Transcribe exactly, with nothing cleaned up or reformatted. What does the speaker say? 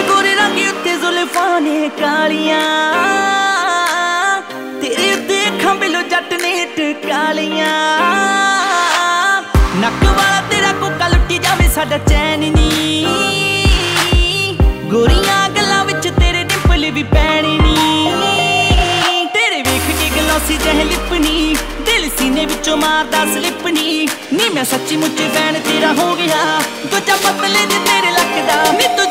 ਤੇਰੇ ਗੋਰੇ ਰੰਗ ਉੱਤੇ ਜ਼ੁਲਫਾਂ ਨੇ ਕਾਲੀਆਂ, ਤੇਰੇ ਉੱਤੇ ਅੱਖਾਂ ਬਿਲੋ ਜੱਟ ਨੇ ਟਕਾਲੀਆਂ। ਨੱਕ ਵਾਲਾ ਤੇਰਾ ਕੋਕਾ ਲੁੱਟੀ ਜਾਵੇ ਸਾਡਾ ਚੈਨ ਨੀ, ਗੋਰੀਆਂ ਗੱਲਾਂ ਵਿੱਚ ਤੇਰੇ ਡਿੰਪਲ ਵੀ ਪੈਣੀ ਨੀ। ਤੇਰੇ ਵੇਖ ਕੇ ਗਲੋਸੀ ਜਿਹੇ ਲਿਪਨੀ, ਦਿਲ ਸੀਨੇ ਵਿੱਚੋਂ ਮਾਰਦਾ ਸਲਿਪਨੀ। ਨੀ ਮੈਂ ਸੱਚੀ ਮੁੱਚੀ ਫੈਨ ਤੇਰਾ ਹੋ ਗਿਆ, ਦੂਜਾ ਪਤਲੇ ਜੇ ਤੇਰੇ ਲੱਕ ਦਾ ਨੀ।